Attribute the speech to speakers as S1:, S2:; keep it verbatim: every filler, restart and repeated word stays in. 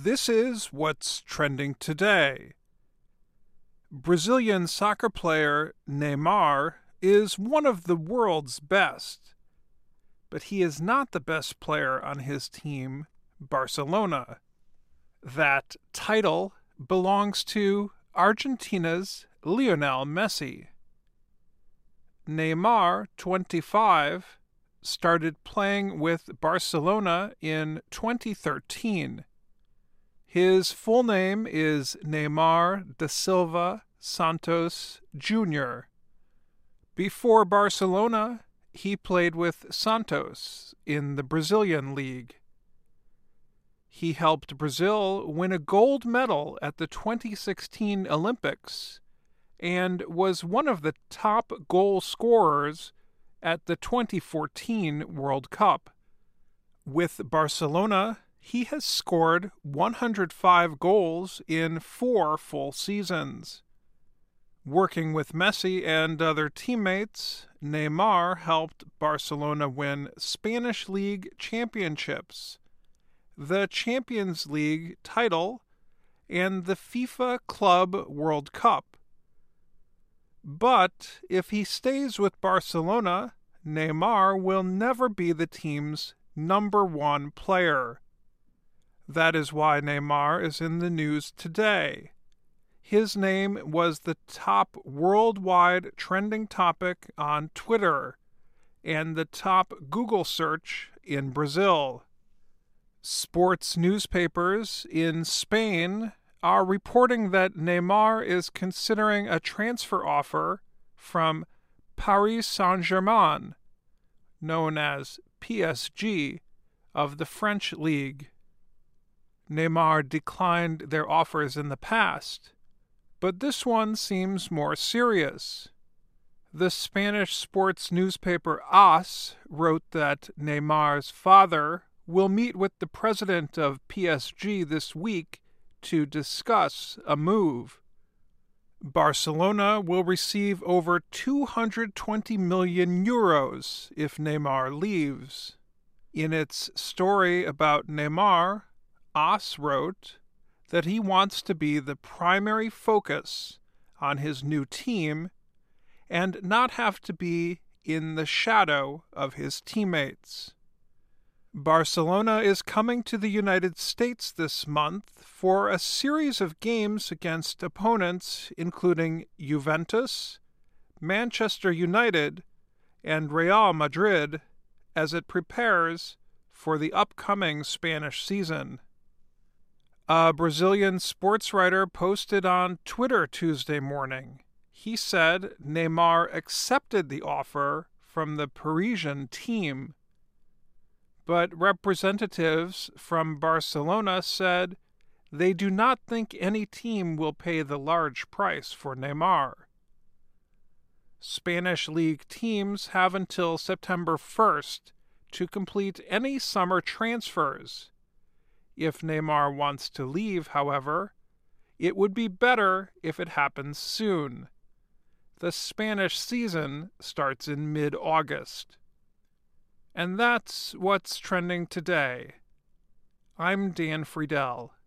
S1: This is what's trending today. Brazilian soccer player Neymar is one of the world's best, but he is not the best player on his team, Barcelona. That title belongs to Argentina's Lionel Messi. Neymar, twenty-five, started playing with Barcelona in twenty thirteen. His full name is Neymar da Silva Santos Junior Before Barcelona, he played with Santos in the Brazilian league. He helped Brazil win a gold medal at the twenty sixteen Olympics and was one of the top goal scorers at the twenty fourteen World Cup. With Barcelona, he has scored one hundred five goals in four full seasons. Working with Messi and other teammates, Neymar helped Barcelona win Spanish League championships, the Champions League title, and the FIFA Club World Cup. But if he stays with Barcelona, Neymar will never be the team's number one player. That is why Neymar is in the news today. His name was the top worldwide trending topic on Twitter and the top Google search in Brazil. Sports newspapers in Spain are reporting that Neymar is considering a transfer offer from Paris Saint-Germain, known as P S G, of the French league. Neymar declined their offers in the past, but this one seems more serious. The Spanish sports newspaper AS wrote that Neymar's father will meet with the president of P S G this week to discuss a move. Barcelona will receive over two hundred twenty million euros if Neymar leaves. In its story about Neymar, AS wrote that he wants to be the primary focus on his new team and not have to be in the shadow of his teammates. Barcelona is coming to the United States this month for a series of games against opponents including Juventus, Manchester United, and Real Madrid as it prepares for the upcoming Spanish season. A Brazilian sports writer posted on Twitter Tuesday morning. He said Neymar accepted the offer from the Parisian team, but representatives from Barcelona said they do not think any team will pay the large price for Neymar. Spanish league teams have until September first to complete any summer transfers. If Neymar wants to leave, however, it would be better if it happens soon. The Spanish season starts in mid-August. And that's what's trending today. I'm Dan Friedel.